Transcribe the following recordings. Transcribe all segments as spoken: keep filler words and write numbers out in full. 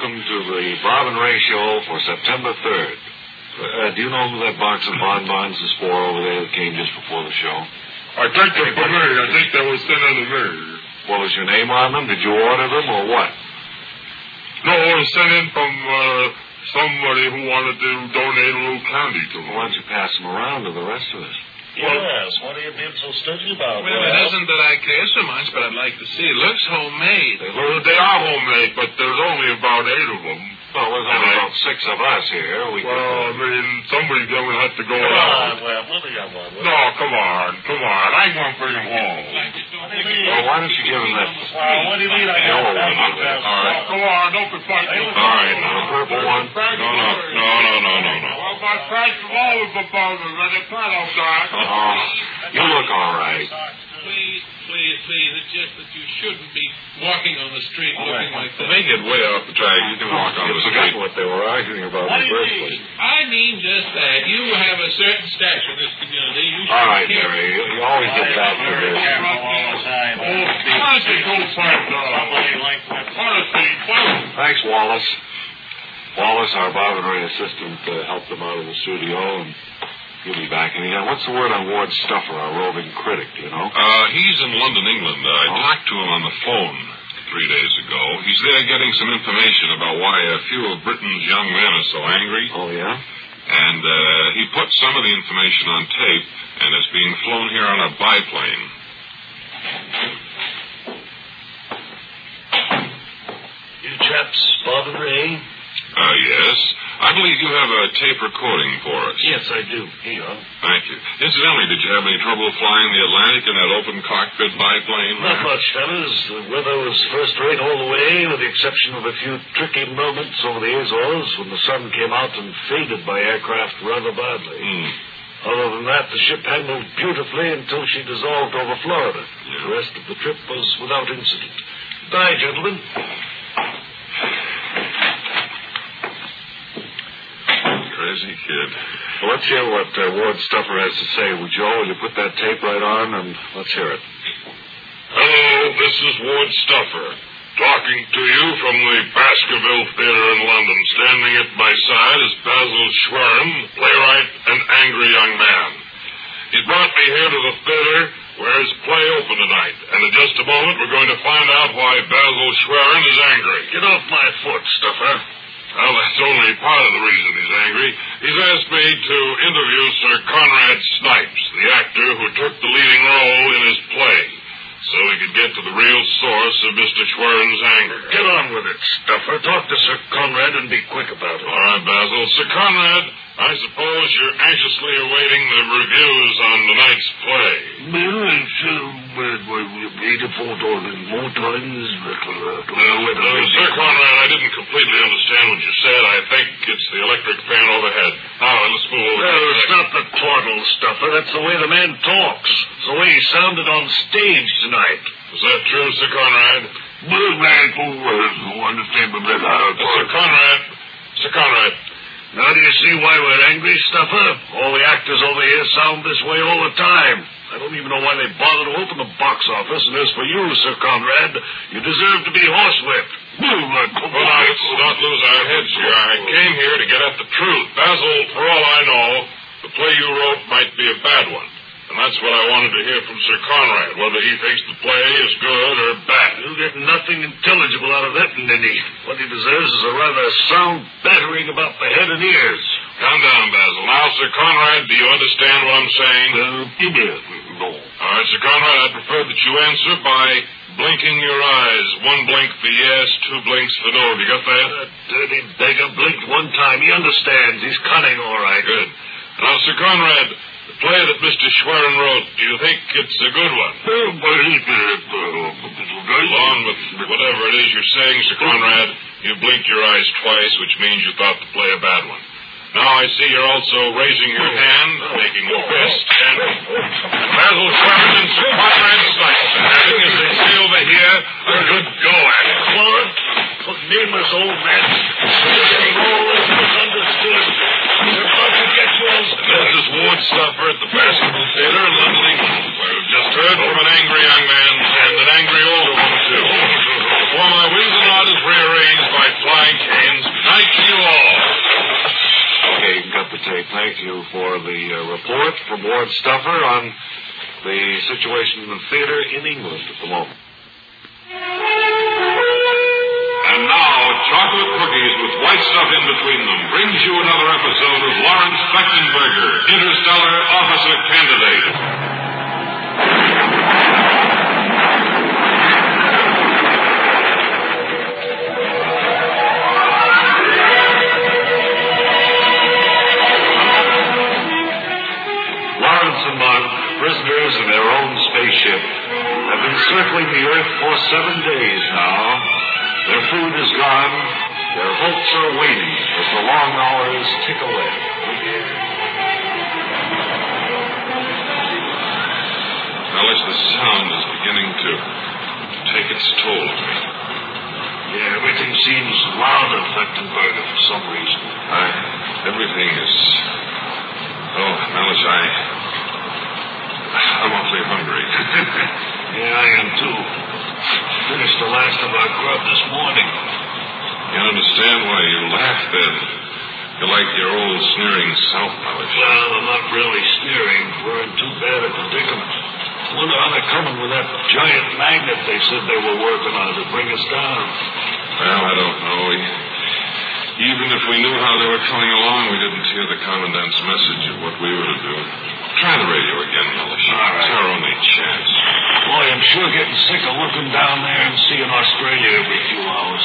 welcome to the Bob and Ray Show for September third. Uh, do you know who that box of bonbons is for over there that came just before the show? I think they're for me. I think they were sent in to me. Well, is your name on them? Did you order them or what? No, it was sent in from uh, somebody who wanted to donate a little candy to me. Why don't you pass them around to the rest of us? Yes, what are you being so stingy about? Well, well, it isn't that I care so much, but I'd like to see. It looks homemade. They, well, they are homemade, but there's only about eight of them. Well, there's only about six of us here. We well, could... I mean, somebody's going to have to go come around. On, well, we'll be on one. No, come on, come on. I won't bring them home. Well, why don't you give them that... Well, what do you mean I got No, that? no, no. All right, come on, don't be fighting. All right, the purple one. No, no, no, no, no, no, no. Well, my friends from all of the boulders, and it's not outside. Oh, you look all right. Please, please, please. It's just that you shouldn't be walking on the street All looking right. like that. They get way off the track. You can walk on You the forgot street. what they were arguing about in the first place. I mean just that. You have a certain stature in this community. You should All right, care. Mary. You, you always get back to this. Honestly, go find out. Honestly, Thanks, Wallace. Wallace, our Bob and Ray assistant, uh, helped them out of the studio, and he'll be back anytime. What's the word on Ward Stuffer, our roving critic, do you know? Uh, he's in London, England. I Oh. talked to him on the phone three days ago. He's there getting some information about why a few of Britain's young men are so angry. Oh, yeah? And uh, he put some of the information on tape, and it's being flown here on a biplane. You chaps, Bob and Ray? Uh, yes. I believe you have a tape recording for us. Yes, I do. Here you are. Thank you. Incidentally, did you have any trouble flying the Atlantic in that open cockpit biplane? Not much, fellas. The weather was first rate all the way, with the exception of a few tricky moments over the Azores when the sun came out and faded by aircraft rather badly. Hmm. Other than that, the ship handled beautifully until she dissolved over Florida. Yeah. The rest of the trip was without incident. Bye, gentlemen. Crazy kid. Well, let's hear what uh, Ward Stuffer has to say. Well, Joe, will you put that tape right on, and let's hear it. hello, this is Ward Stuffer, talking to you from the Baskerville Theater in London. Standing at my side is Basil Schwerin, playwright and angry young man. He brought me here to the theater where his play opened tonight, and in just a moment we're going to find out why Basil Schwerin is angry. Get off my foot, Stuffer. Well, that's only part of the reason he's angry. He's asked me to interview Sir Conrad Snipes, the actor who took the leading role in his play, so he could get to the real source of Mister Schwerin's anger. Get on with it, Stuffer. Talk to Sir Conrad and be quick about it. All right, Basil. Sir Conrad, I suppose you're anxiously awaiting the reviews on tonight's play. Well, it's uh, eighty-four dollars more times. Uh, uh, Sir Conrad, I didn't completely understand what you said. I think it's the electric fan overhead. Now, let's move over. No, it's not the twaddle, Stuffer. That's the way the man talks. It's the way he sounded on stage tonight. Is that true, Sir Conrad? Well, man, who understand me better? Uh, Sir Conrad, Sir Conrad. Now do you see why we're angry, Stuffer? All the actors over here sound this way all the time. I don't even know why they bother to open the box office. And as for you, Sir Conrad, you deserve to be horsewhipped. Well, now, let's not lose our heads here. I came here to get at the truth. Basil, for all I know, the play you wrote might be a bad one. And that's what I wanted to hear from Sir Conrad, whether he thinks the play is good or bad. You'll get nothing intelligible out of that, Ninny. What he deserves is a rather sound battering about the head and ears. Calm down, Basil. Now, Sir Conrad, do you understand what I'm saying? Uh, no. All right, Sir Conrad, I'd prefer that you answer by blinking your eyes. One blink for yes, two blinks for no. Have you got that? That dirty beggar blinked one time. He understands. He's cunning, all right. Good. Now, Sir Conrad, the play that Mister Schwerin wrote, do you think it's a good one? Along with whatever it is you're saying, Sir Conrad, you blinked your eyes twice, which means you thought the play a bad one. Now I see you're also raising your hand, making a fist, and Basil Schwerin and Sir Conrad Snipes, having, as they say over here, a good go at it. What? What nameless old man. You're getting all this misunderstood. You're about to get yours. This is Ward Stuffer at the Baskerville Theater in London, England, where we've just heard from an angry young man and an angry older one, too. Before my wings and rod is rearranged by flying cane. and Ward Stuffer on the situation in the theater in England at the moment. And now, chocolate cookies with white stuff in between them brings you another episode of Lawrence Trachtenberger, Interstellar Officer Candidate. Lawrence and Mark, prisoners in their own spaceship, have been circling the Earth for seven days now. Their food is gone. Their hopes are waning as the long hours tick away. Alice, the sound is beginning to take its toll of me. Yeah, everything seems loud in Trachtenberger for some reason. I, everything is... Oh, Alice, I... I'm awfully hungry. Yeah, I am too. Finished the last of our grub this morning. Can't understand why you laugh then. You're like your old sneering South knowledge. Well, I'm not really sneering. We're in too bad a predicament. Wonder how they're coming with that giant magnet they said they were working on to bring us down. Well, I don't know. Even if we knew how they were coming along, we didn't hear the Commandant's message of what we were to do. Try the radio again, Mellish. All right. It's our only chance. Boy, I'm sure getting sick of looking down there and seeing Australia every few hours.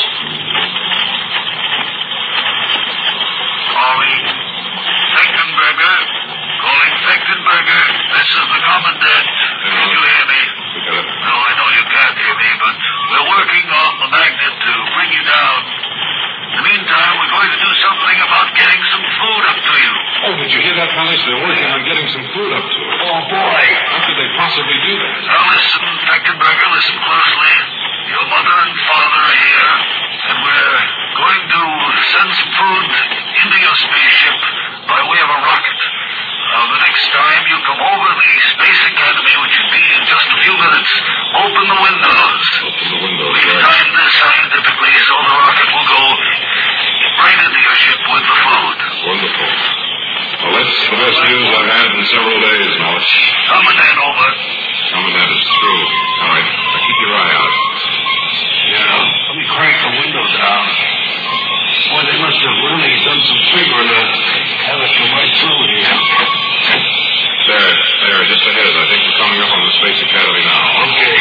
Calling Trachtenberger. Calling Trachtenberger. This is the Commandant. Can you hear me? No, I know you can't hear me, but we're working on the magnet to bring you down. In the meantime, we're going to do something about getting some food up to you. Oh, did you hear that, Mellish? They're working on getting some food up to us. Oh, boy. How could they possibly do that? Now, listen, Trachtenberger, listen closely. Your mother and father are here, and we're going to send some food into your spaceship by way of a rocket. Now, the next time you come over the Space Academy, which should be in just a few minutes, open the windows. Open the windows, We've right. timed this scientifically so the rocket will go right into your ship with the food. Wonderful. Well, that's the best news I've had in several days, Mellish. Commandant, over. Commandant is through. All right. Now keep your eye out. Yeah, let me crank the window down. Boy, they must have really done some figuring to have us come right through here. There, there, just ahead. I think we're coming up on the Space Academy now. Okay.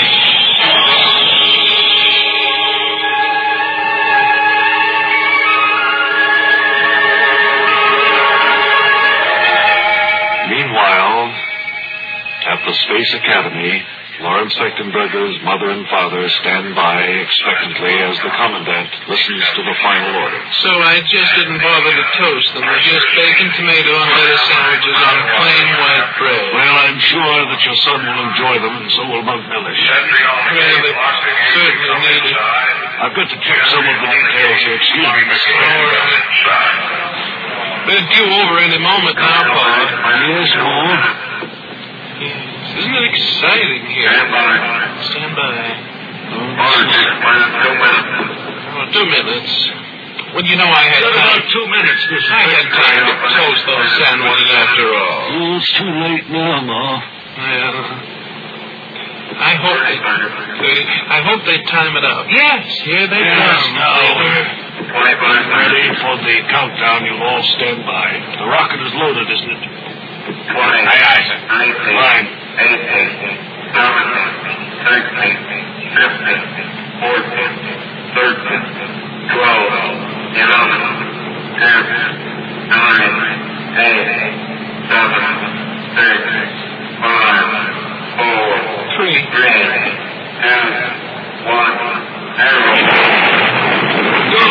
Meanwhile, at the Space Academy, Lawrence Trachtenberger's mother and father stand by expectantly as the Commandant listens to the final order. So I just didn't bother to toast them. They're just bacon, tomato, and lettuce sandwiches on plain white bread. Well, I'm sure that your son will enjoy them, and so will Monk Mellish. Well, they certainly need it. I've got to check some of the details here. Excuse me, Mister All right. They're due over any moment now, Pa. Yes, go on. Isn't it exciting here? Stand by. Stand by. Order takes place in two minutes. Oh, two minutes. Well, you know I had Got time. about two minutes, Mister I had time to toast those sandwiches after all. Oh, it's too late now, Ma. Well, I hope they, they, I hope they time it out. Yes, here they Yes, come. now. twenty-five Ready minutes. for the countdown. You'll all stand by. The rocket is loaded, isn't it? twenty. Aye, aye, sir. nineteen. Fine. eighteen. seventeen. sixteen. fifteen. fourteen. thirteen. twelve. eleven. ten. nine. eight. seven. six. five. four. Three. three. two. one. zero. Go.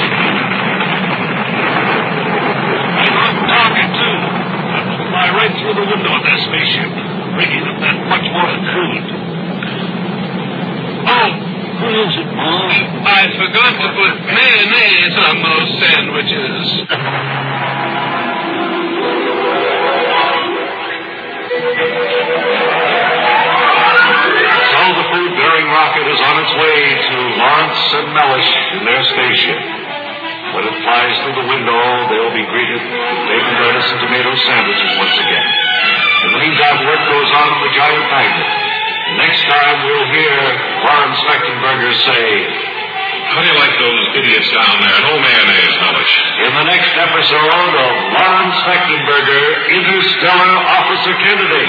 Target two. Fly right through the window of that spaceship, bringing up that much more food. Oh, what is it, Mom? I forgot to put mayonnaise on those sandwiches. So the food-bearing rocket is on its way to Lawrence and Mellish in their spaceship. When it flies through the window, they'll be greeted with bacon, lettuce, and tomato sandwiches once again. In the meantime, work goes on in the giant magnet. Next time, we'll hear Lawrence Lechtenberger say, how do you like those idiots down there? No mayonnaise, Hellish. In the next episode of Lawrence Lechtenberger, Interstellar Officer Kennedy.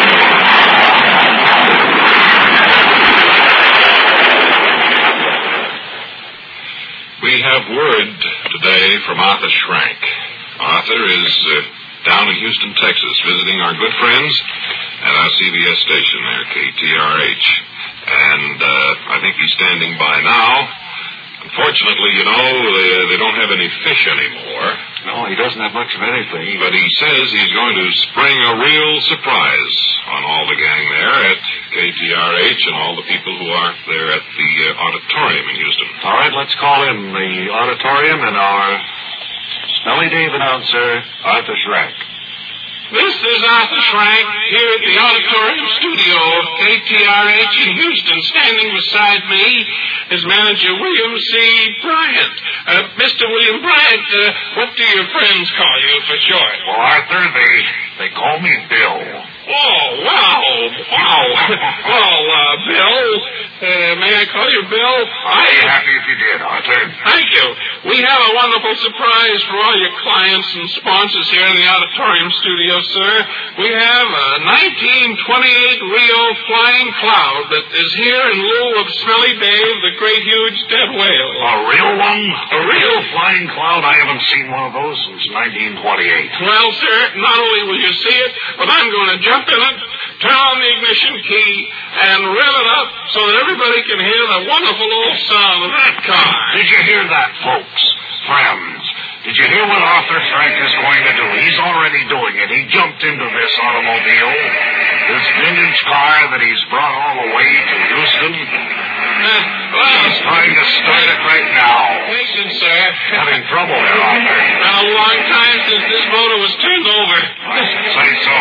We have word today from Arthur Schrank. Arthur is uh, down in Houston, Texas, visiting our good friends at our C B S station there, K T R H. And uh, I think he's standing by now. Unfortunately, you know, they, they don't have any fish anymore. No, he doesn't have much of anything. But he says he's going to spring a real surprise on all the gang there at K T R H and all the people who are there at the uh, auditorium in Houston. All right, let's call in the auditorium and our Smelly Dave announcer, Arthur Schrank. This is Arthur Schrank here at the auditorium studio of K T R H in Houston. Standing beside me is manager William C. Bryant. Uh, Mister William Bryant, uh, what do your friends call you for short? Well, Arthur, they, they call me Bill. Oh, wow, wow. Well, uh, Bill, uh, may I call you Bill? I'd be happy if you did, Arthur. Thank you. We have a wonderful surprise for all your clients and sponsors here in the auditorium studio, sir. We have a nineteen twenty-eight Rio Flying Cloud that is here in lieu of Smelly Dave, the great huge dead whale. A real one? A real flying cloud? I haven't seen one of those since nineteen twenty-eight. Well, sir, not only will you see it, but I'm going to jump in it, turn on the ignition key, and rev it up so that everybody can hear the wonderful old sound of that car. Did you hear that, folks? Friends, did you hear what Arthur Schrank is going to do? He's already doing it. He jumped into this automobile, this vintage car that he's brought all the way to Houston. Uh, well, He's trying to start it right now. Patience, sir. Having trouble here, Arthur. Been a long time since this motor was turned over. I should say so.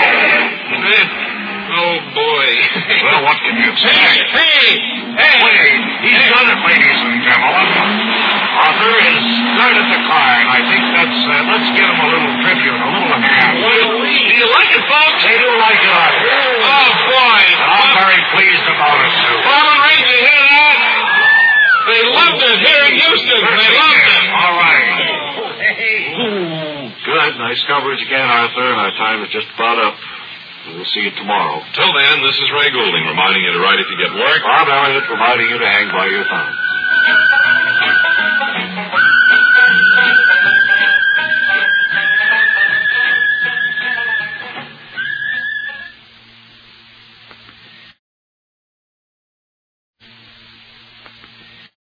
Oh, boy. Well, what can you say? Hey, hey. Wait, he's hey. done it, ladies and gentlemen. Arthur has started the car, and I think that's, uh, let's give him a little tribute, a little hand. Well, do you like it, folks? They do like it, Arthur. Oh, boy. And I'm very pleased about it, too. Farmer Ray, did you hear that? They loved it here in Houston. They loved it. All right. Good. Nice coverage again, Arthur, and our time is just about up. We'll see you tomorrow. Till then, this is Ray Goulding reminding you to write if you get work. Bob Elliott reminding you to hang by your thumb.